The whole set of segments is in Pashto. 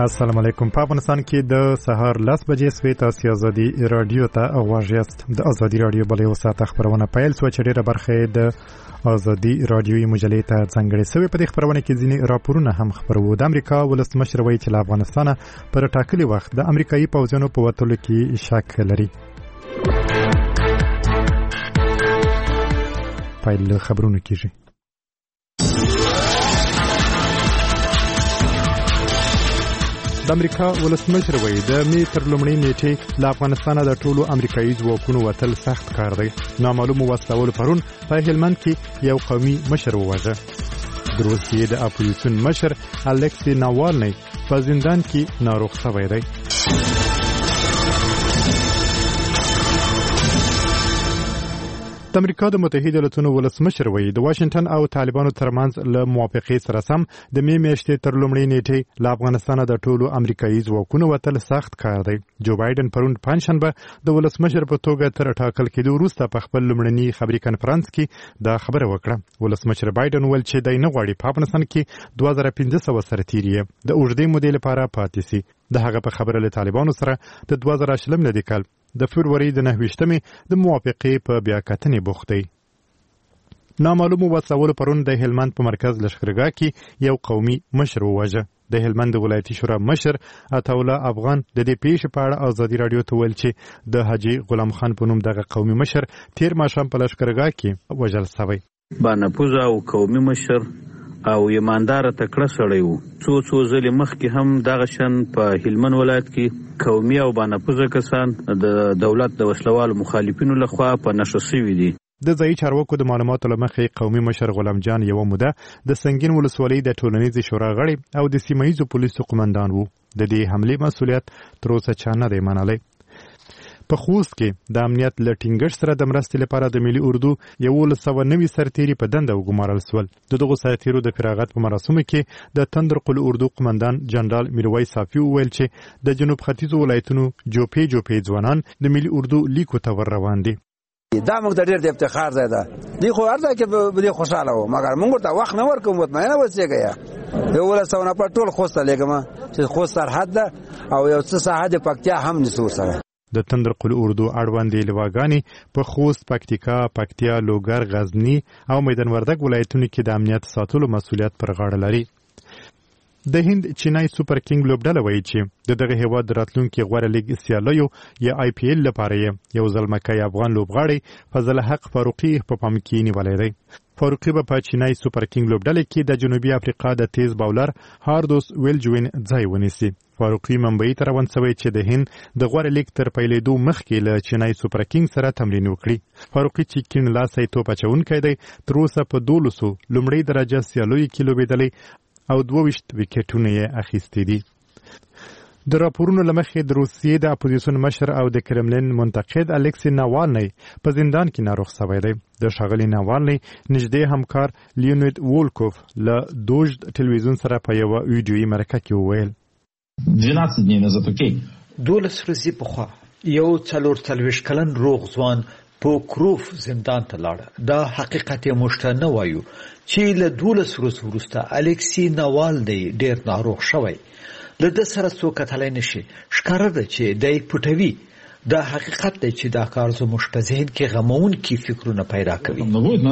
السلام علیکم. په افغانستان کې د سهار 10 بجې سوي تاسو ازادي رادیو ته غواړئ. د ازادي رادیو بلې وساته خبرونه پیل سو چې ډیره برخه د ازادي رادیوي مجلې ته څنګه سوي. په دې خبرونه کې ځینې راپورونه هم خبرو. د امریکا ولسمشر وایي چې افغانستان پر ټاکلي وخت د امریکایي پوځونو په وتلو کې شک لري. پیل خبرونه کیږي. د امریکا ولسمشر وایي د می تر لومړۍ نیټې له افغانستان د ټولو امریکایي ځواکونو وتل سخت کار دی. نامعلومو وسلوال پرون په هلمند کې یو قومي مشر وواژه. د روسیې د اپوزیسیون مشر الکسی ناوالنی په زندان کې ناروغ شوی دی. د امریکا د متحده ایالاتونو ولسمشر وایي د واشنگټن او طالبانو ترمنځ له موافقې سره سم د می میاشتې تر لومړۍ نیټې له افغانستان د ټولو امریکایي ځواکونو وتل سخت کار دی. جو بایدن پرون پنځشنبه د ولسمشر په توګه تر ټاکل کېدو وروسته په خپل لومړني خبري کانفرنس کې دا خبره وکړه. ولسمشر بایدن ویل چې د نه غواړي په افغانستان کې 2500 سرتیري د اوږدې مودې لپاره پاتې سي. د هغه په خبره له طالبانو سره د 2020 لدې کال د فبروري د 9 د موافقې په بیاکتنې بوخت دی. نامعلومو وسلوالو پرون د هلمند په مرکز لشکرګاه کې یو قومي مشر وواژه. د هلمند ولایتي شورا مشر عطاالله افغان د دې پیښې په اړه ازادي رادیو ته ویل چې د حاجي غلام خان په نوم دغه قومي مشر تیر ماښام په لشکرګاه کې وژل شوی. بانفوز او قومي مشر او ایماندار تکړه سړی وو. څو ځلې مخکې هم دغه شان په هلمند ولایت کې قومي او بانفوزه کسان د دولت د وسلوالو مخالفینو لخوا په نشو شوي دي. د ځایي چارواکو د معلوماتو له مخې قومي مشر غلام جان یوه موده د سنگین ولسوالۍ د ټولنیزې شورا غړی او د سیمه ییزو پولیسو قمندان وو. د دې حملې مسؤلیت تر اوسه چا نه دی منلی. په خوست کې د امنیت له ټینګښت سره د مرستې لپاره د ملي اردو 1190 سرتیري په دنده وګمارل شول. دغه سرتیرو د فراغت په مراسمو کې د تندرقل اردو قمندان جنرال میرویس صافي وویل چې د جنوب ختیځو ولایتونو جوپې ځوانان د ملي اردو لیکو ته ور روان دي. دا موږ ته ډېر د افتخار ځای ده. دی خو هر ځای کې به خوشحاله وو، مګر موږ ته وخت نه ورکوو. مطمئنه اوسېږئ. یو 1100 نفر ټول خوست ته لېږم چې خوست سرحد ده او یو څه ساحه د پکتیا هم نیسو سره. د تندرقل اردو اړوندې لواګانې په خوست، پکتیا، لوګر، غزنی او میدان وردګ ولایتونو کې د امنیت ساتلو مسؤلیت پر غاړه لري. د هند چینای سوپر کینګ لوبډله وایي چې دغه هیواد د راتلونکي غوره لیګ سیالیو یا آی پی ایل لپاره یو ځلمکی افغان لوبغاړی فضل حق فاروقي په پام کې نیولی دی. فاروقي به په چینای سوپر کینګ لوبډله کې د جنوبي افریقا د تیز باولر هاردوس ویلجوین ځای ونیسي. فاروقي منبعي ته روان شوی چې د هند د غوره لیګ تر پیلېدو مخکې له چینای سوپر کینګ سره تمرین وکړي. فاروقي چې کیڼ لاسی توپ اچونکی دی تر اوسه په 12 لومړۍ درجه سیالیو کې لوبېدلی او 22 وکټونه یې اخیستي دي. د راپورونو له مخې د روسیې د اپوزیسیون مشر او د کرملین منتقد الکسی ناوالنی په زندان کې ناروغ شوی دی. د ښاغلي ناوالنی نږدې همکار لیونید وولکوف له دوژد ټلویزیون سره په یوه ویډیویي مرکه کې وویل 12 دنې نه زتوکي 12 ورځې پخوا یو 44 کلن روغ ځوان پوکروف زندان ته لاړ. دا حقیقت یې موږ ته نه وایو چې له 12 ورځو وروسته الکسی ناوالنی ډېر ناروغ شوی. له ده سره څوک کتلی نشي. ښکاره ده چې دی پټوي. دا حقیقت دی چې دا کار زموږ په ذهن کې غموونکي فکرونه پیدا کوي.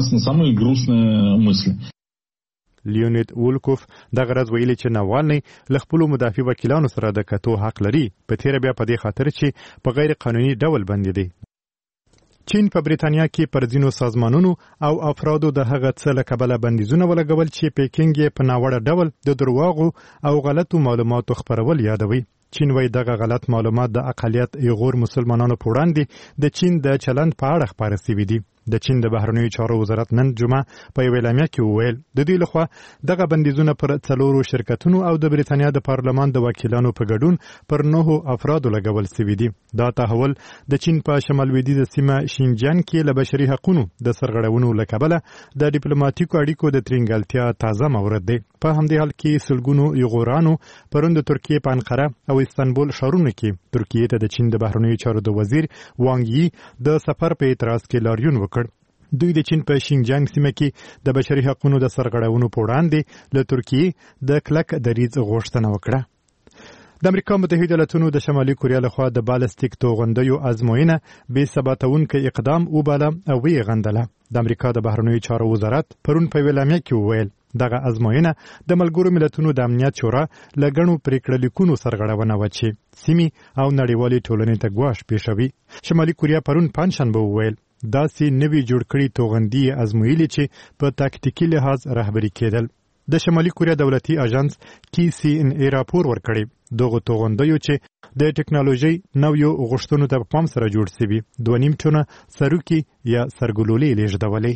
لیونید وولکوف دغه ورځ ویلي چې ناوالنی له خپلو مدافع وکیلانو سره د کتو حق لري، په تیره بیا په دې خاطر چې په غیر قانوني ډول بندي دی. چین په بریتانیا کې پر ځینو سازمانونو او افرادو د هغه څه له کبله بندیزونه ولګول چې پیکینګ یې په ناوړه ډول د درواغو او غلطو معلوماتو خپرول یادوي. چین وایي دغه غلط معلومات د اقلیت ایغور مسلمانانو په وړاندې د چین د چلند په اړه خپاره شوي دي. د چین د بهرنیو چارو وزارت نن جمعه په یوه اعلامیه کې وویل د دوی لخوا دغه بندیزونه پر 4 شرکتونو او د بریتانیا د پارلمان د وکیلانو په ګډون پر 9 افرادو لګول شوي دي. دا تحول د چین په شمال لویدیځه سیمه شینجیان کې له بشري حقونو د سرغړونو له کبله د ډیپلوماټیکو اړیکو د ترینګلتیا تازه مورد دی. په همدې حال کې سلګونو ایغورانو پرون د ترکیې په انقره او استانبول ښارونو کې ترکیې ته د چین د بهرنیو چارو د وزیر وانګ یي د سفر په اعتراض کې لاریون وکړ. دوی د چین په شینجیانګ سیمه کې د بشري حقونو د سرغړونو په وړاندې له ترکیې د کلک دریځ غوښتنه وکړه. د امریکا متحده ایالاتونو د شمالي کوریا لخوا د بالستیک توغندیو ازموینه بې ثباتونکي اقدام وباله او وی غندله. د امریکا د بهرنیو چارو وزارت پرون په ویلامیا کې وویل دغه ازموینه د ملګرو ملتونو د امنیت شورا له ګڼو پریکړه لیکونو سرغړونه و چې سیمې او نړیوالې ټولنې ته ګواښ پیښوي. شمالي کوریا پرون پنځشنبه وویل داسې نوي جوړ کړي توغندي ازمویلي چې په تاکتیکي لحاظ رهبري کېدل. د شمالي کوریا دولتي اژانس KCNA راپور ورکړی دغه توغندیو چې د ټکنالوژي نویو غوښتنو ته په پام سره جوړ شوي 2.5 ټنه سروکي یا سرګلولې لیږدولې.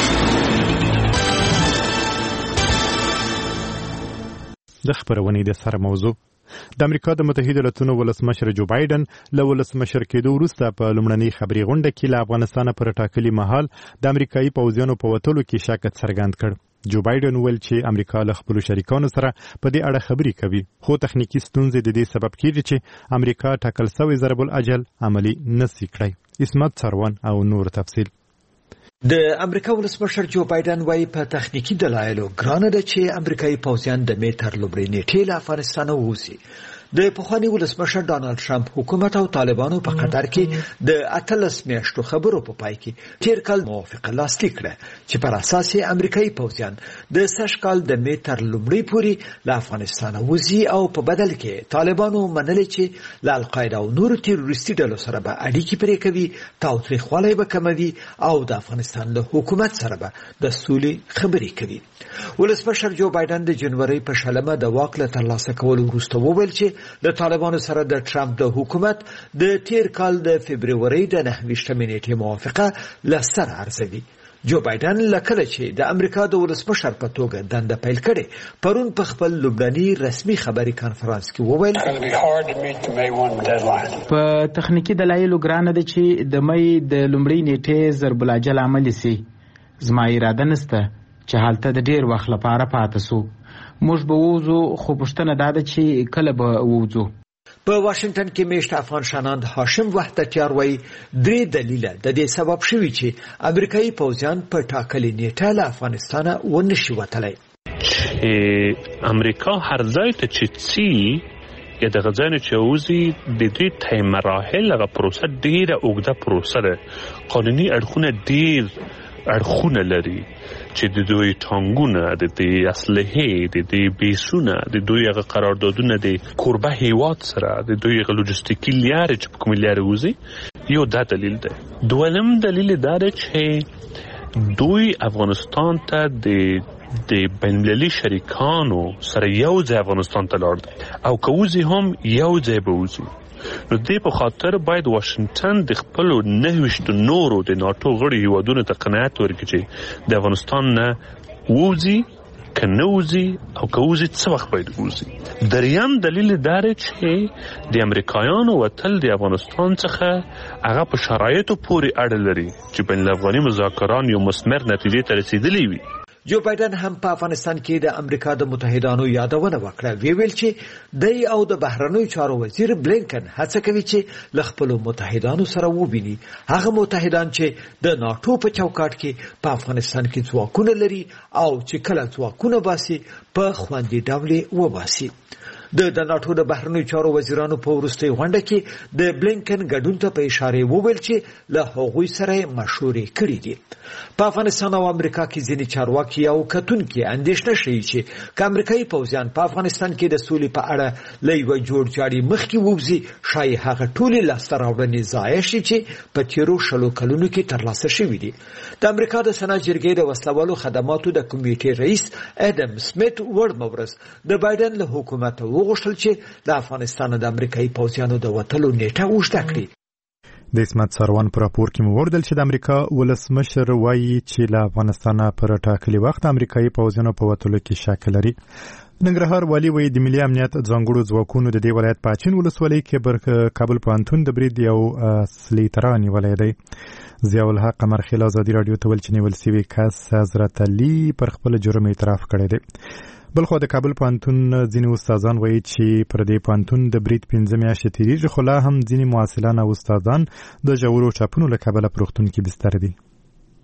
د خبرونې د سره موضوع د امریکا د متحده ایالاتونو ولسمشر جو بایدن له ولسمشر کېدو وروسته په لومړنۍ خبري غونډه کې له افغانستان پر ټاکلي مهال د امریکایي پوځیانو په وتلو کې شک څرګند کړ. جو بایدن ویل چې امریکا له خپل شریکانو سره په دې اړه خبرې کوي خو تخنیکی ستونزې د دې سبب کیږي چې امریکا ټاکل شوی ضرب الاجل عملی نشي کړی. اسمت سروان او نور تفصیل. د امریکا ولسمشر جو بایدن وايي په تخنیکی دلایلو ګرانه ده چې امریکایي پوځیان د میټر لومړی نیټې له افغانستان ووځي. د پخوانی ولسمشر ډانلډ ټرمپ حکومت او طالبانو په قطر کې د 18 میاشتو خبرو په پای کې تیر کال موافقه لاسلیک کړه چې پر اساس امریکایي پوځیان د سږ کال د میټر لومړی پوري له افغانستان وځي او په بدل کې طالبانو منلي چې له القاعده او نورو تروریستي ډلو سره به اړیکې پرې کوي تاوتریخوالی به کموي او د افغانستان له حکومت سره به د سولې خبرې کوي. ولسمشر جو بایدن د جنوري په شلمه د واک له ترلاسه کولو وروسته وویل چې د طالبانو سره د ټرمپ د حکومت د تیر کال د فبرवरी د 9 نیټې موافقه لسر ارزوي. جو بایدن لکه چې د امریکا د ولسمشر په توګه دنده پیل کړي پرون په خپل لومړني رسمي خبري کانفرنس کې وویل په تخنیکی دلایلو ګرانه ده چې د مې د لومړی نیټې ضرب الاجل عملی سي. زما اراده نشته چې حالته د ډیر وخت لپاره پاتې سو. موږ به ووځو خو پښتنه دا ده چې کله به ووځو. په واشنگټن کې میشت افغان شاناند هاشم وحدتیار وایي درې دلیل د دې سبب شوی چې امریکایي پوځیان په ټاکلې نیټه له افغانستانه ونشي وتلی. امریکا هر ځای ته چې څي یا د غزانو چې وځي د دې ته مراحل هغه پروسه ډیره اوږده پروسه ده. قانوني اړخونه ډیر اړخونه لري چې د دوی ټانګونه د دې اسلحې د دې بیسونه د دوی هغه قراردادونه د کوربه هیواد سره د دوی هغه لوجستیکي لارې چې په کومې لارې وځي یو دا دلیل دی. دویم دلیل دا دی چې دوی افغانستان ته د بین‌المللي شریکانو سره یو ځای افغانستان ته لاړ دي او که وځي هم یو ځای به وځي. نو دې په خاطر باید واشنگټن د خپل 29 نورو د ناتو غړي هیوادونو ته قناعت ورکړي چې د افغانستان نه وځي که نه وځي او که وځي څه وخت باید وځي. دریم دلیل دا دی چې د امریکایانو وتل د افغانستان څخه هغه په شرایطو پورې اړه لري چې بین الافغاني مذاکران یو مثمر نتیجې ته رسیدلی وي. جو بایدن هم په افغانستان کې د امریکا د متحدانو یادونه وکړه. ویل چې دی او د بهرنیو چارو وزیر بلینکن هڅه کوي چې له خپل متحدانو سره وویني هغه متحدان چې د ناتو په چوکاټ کې په افغانستان کې ځواکونه لري او چې کله ځواکونه باسي په خوندي ډول وباسي. د ناتو د بهرنیو چارو وزیرانو په وروستۍ غونډه کې د بلینکن ګډون ته په اشاره وویل چې له هغوی سره مشورې کړې دي. په افغانستان او امریکا کې ځینې چارواکي او کتونکي اندېښنه شوي چې که امریکایي پوځیان په افغانستان کې د سولې په اړه له یوه جوړجاړي مخکې ووځي ښایي هغه ټولې لاسته راوړنې ضایع شي چې په تېرو 20 کلونو کې ترلاسه شوي دي. د امریکا د سنا جرګې د وسلوالو خدماتو د کمیټې رئیس اډم سمیت وړمه ورځ د بایدن له حکومت وغوښتل چې د افغانستان د امریکایي پوځیانو د وتلو نیټه اوږده کړي. د اسمت سروان پر راپور کې موردل چې د امریکا ولسمشر وایي چې له افغانستان پر ټاکلي وخت امریکایي پوځیانو په وتلو کې شک لري. ننګرهار والی وایي د ملي امنیت ځانګړو ځواکونو د دې ولایت په اچین ولسوالۍ کې کابل پوهنتون د برید یو اصلي ترا نیولی دی. ضیاء الحق قمرخیل ازادي راډیو ته ویل چې نیول سوي کس حضرت علي پر خپل جرم اعتراف کړی دی. بلخو د کابل پوهنتون ځینې استادان وایي چې پر دې پوهنتون د برید 15 میاشتې تېرېږي خو لا هم ځینې محصلان او استادان د ژورو چاپونو له کبله په روغتون کې بستر دي.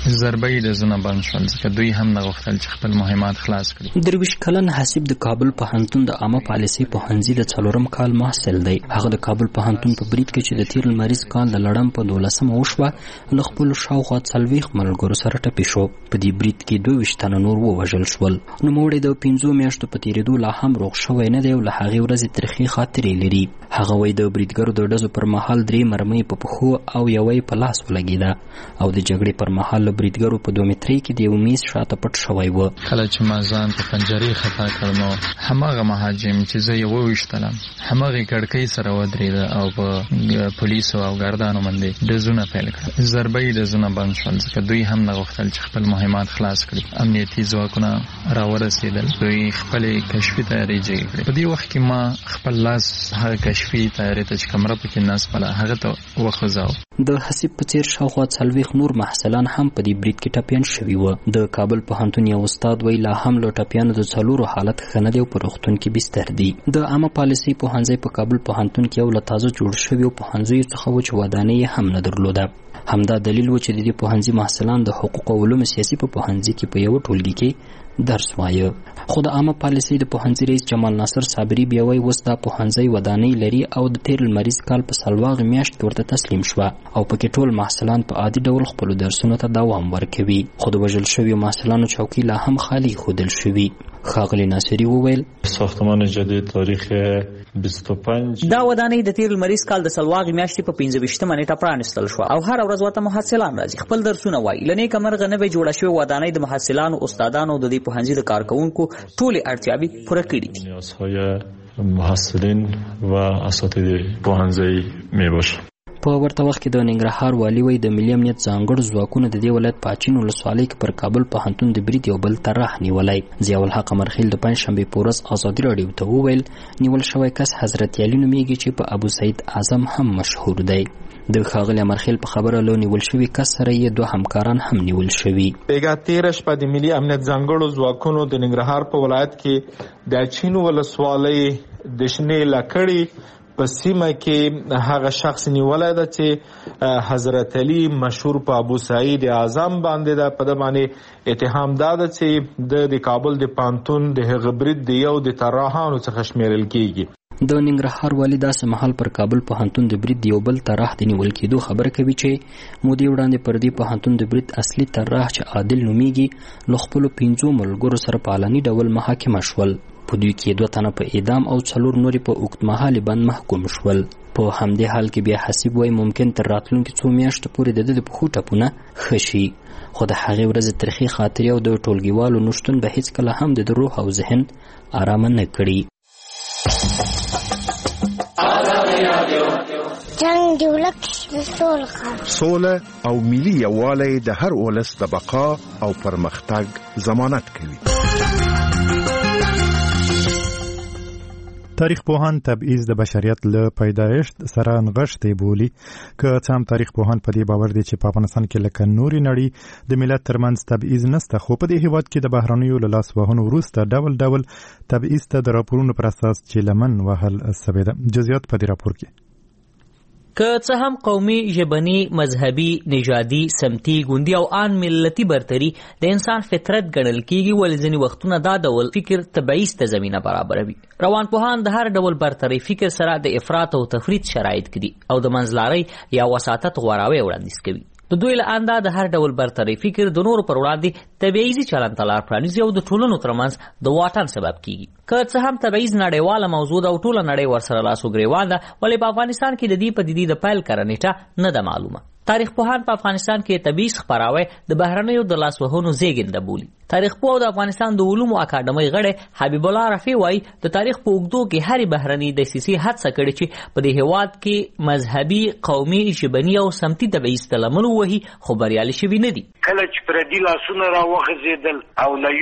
ضربه د زونه بند شول ځکه دوی هم نه غوښتل چې خپل مهمات خلاص کړي. 23 کلن حسیب د کابل پوهنتون د عامه پالیسۍ پوهنځي د 4م کال محصل دی. هغه د کابل پوهنتون په برید کې چې د تیر لمریز کال د لړم په 12 وشوه له خپل شاوخوا 40 ملګرو سره ټپي شو. په دې برید کې 22 تنه نور ووژل شول. نوموړی د 15 میاشتو په تیریدو لا هم روغ شوی نه دی او له هغې ورځې ترخې خاطرې لري. هغه وایي د بریدګرو د ډزو پر مهال 3 مرمۍ په پښو او یوه په لاس ولګېده او د جګړې پر مهال له بریدګرو په دومترۍ کې د یو میز شاته پټ شوی و. کله چې ما ځان په پنجرې خطا کړ نو هماغه مهاجم چې زه یې وویشتلم هماغې کړکۍ سره ودرېده او په پولیسو او ګردانو باندې ډزونه پیل کړل. ضربه یې ډزونه بند شول ځکه دوی هم نه غوښتل چې خپل مهمات خلاص کړي. امنیتي ځواکونه راورسېدل. دوی خپلې کشفي تیاري جګې کړې. په دې وخت کې ما خپل لاس هغه کشفي تیاري ته چې کمره پکې نصبله هغه ته وخوځاوه. د حسیب په څیر شاوخوا 40 نور محصلان هم په دې برید کې ټپیان شوي وو. د کابل پوهنتون یو استاد وایي لا هم له ټپیانو د 4 حالت ښه نه دی او په روغتون کې بستر دي. د عامه پالیسۍ پوهنځی په کابل پوهنتون کې یو له تازه جوړ شویو پوهنځیو څخه و چې ودانۍ یې هم نه درلوده. همدا دلیل و چې د دې پوهنځي محصلان د حقوق او علومو سیاسي په پوهنځي کې په یو ټولګي کې درس وایه. خو د عامه پالیسۍ د پوهنځي رئیس جمال ناصر صابري بیا وایي اوس دا پوهنځی ودانۍ لري او د تیر لمریز کال په سلواغې میاشت کې ورته تسلیم شوه او پکې ټول محصلان په عادي ډول خپلو درسونو ته دوام ورکوي. خو د وژل شویو محصلانو چوکۍ لا هم خالي ښودل شوي. ښاغلي ناصري وویل ساختمان جدید تاریخ 25 دا ودانۍ د تیر لمریز کال د سلواغې میاشتې په 15 نیټه پرانیستل شوه او هر ورځ ورته محصلان راځي خپل درسونه وایي. له نیکه مرغه نوې جوړه شوې ودانۍ د محصلانو استادانو د دې پوهنځي د کارکوونکو ټولې اړتیاوې پوره کړي دي. نیازهای محصلین و اساتید پوهنځی میباشه. په ورته وخت کې د ننګرهار والي وایي د ملي امنیت ځانګړو ځواکونو د دې ولایت په اچین ولسوالۍ کې پر کابل پوهنتون د برید یو بل طرح نیولی. ضیاء الحق امرخیل د پنجشنبې په ورځ ازادي راډیو ته وویل نیول شوی کس حضرت علي نومیږي چې په ابو سعید اعظم هم مشهور دی. د ښاغلي امرخیل په خبره له نیول شوي کس سره یې 2 همکاران هم نیول شوي. بیګا 13 شپه د ملي امنیت ځانګړو ځواکونو د ننګرهار په ولایت کې د اچین ولسوالۍ د شنې لکړې په سیمه کې هغه شخص نیولای ده چې حضرت علي مشهور په ابو سعید اعظم باندې ده. په د باندې اتهام دا ده چې د کابل د پانتون د هغه برید د یو د طراحانو څخه شمیرل کیږي. د ننګرهار والي داسې مهال پر کابل پوهنتون د برید یو بل طراح د نیول کېدو خبره کوي چې مودې وړاندې پر دې پوهنتون د برید اصلي طراح چې عادل نومیږي له خپلو 5 ملګرو سره په علني ډول محاکمه شول. په دوی کې 2 تنه په اعدام او 4 نورې په اوږدمهالي بند محکوم شول. په همدې حال کې بیا حسیب وایي ممکن تر راتلونکي 2 میاشتو پورې د ده د پښو ټپونه ښه شي. خو د هغې ورځې ترخې خاطرې او د ټولګیوالو نشتون به هیڅکله هم د روح او ذهن ارامه نه کړي. جنگ د ولس سوله او ملي یووالی د هر ولس د بقا او پرمختګ ضمانت کوي. تاریخ پوهان تبعیض د بشریت له پیدایښت سره نغښتې بولي. که څه هم تاریخ پوهان په دې باور دي چې په افغانستان کې لکه نورې نړۍ د ملت ترمنځ تبعیض نشته، خو په دې هیواد کې د بهرنیو له لاس وهنو وروسته ډول ډول تبعیض ته د راپورونو پر اساس چې لمن وهل سوی ده. جزئیات په دې راپور کې. که څه هم قومي، ژبني، مذهبي، نژادي، سمتي، ګوندي او آن ملتي برتري د انسان فطرت ګڼل کیږي، ولې ځینې وختونه دا ډول فکر تبعیض ته زمینه برابروي. روانپوهان د هر ډول برتري فکر سره د افراط او تفرید شرایط کړي او د منځلارۍ یا وساطت غوراوی وړاندیز کوي. د دوی له انده د هر ډول برتري فکر د نورو پر وړاندې تبعیضي چلند ته لار پرانیزي او د ټولنو ترمنځ د واټن سبب کیږي. که څه هم تبعیض نړیواله موضوع ده او ټوله نړۍ ورسره لاس و ګریوان ده، ولې په افغانستان کې د دې پدیدې د پیل کړه نیټه نه ده معلومه. تاریخ پوهان په افغانستان کې تبعیض خپراوی د بهرنیو د لاس وهنو زیږنده بولي. تاریخ پوه د افغانستان د علومو اکاډمۍ غړی حبیب الله رفیع وایي د تاریخ په اوږدو کې هرې بهرنۍ دسیسې هڅه کړې چې په دې هېواد کې مذهبي، قومي، ژبني او سمتي تبعیض ته لمن ووهي، خو بریالي شوي نه دي. کله چې پردي لاسونه راوغځېدل او له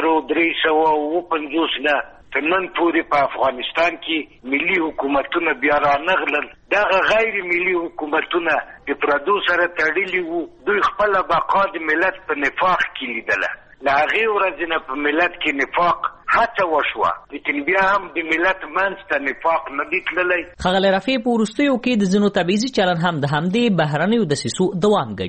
1350 نه تر نن پورې په افغانستان کې ملي حکومتونه بیا رانغلل. دغه غیر ملي حکومتونه د پردو سره تړلي وو. دوی خپله بقا د ملت په نفاق کې لیدله. له هغې ورځې نه په ملت کې نفاق هڅه وشوه، لیکن بیا هم د ملت منځ ته نفاق نه دی تللی. ښاغلی رفیع په وروستیو کې د ځینو تبعیضي چلن هم د همدې بهرنیو دسیسو دوام ګڼي.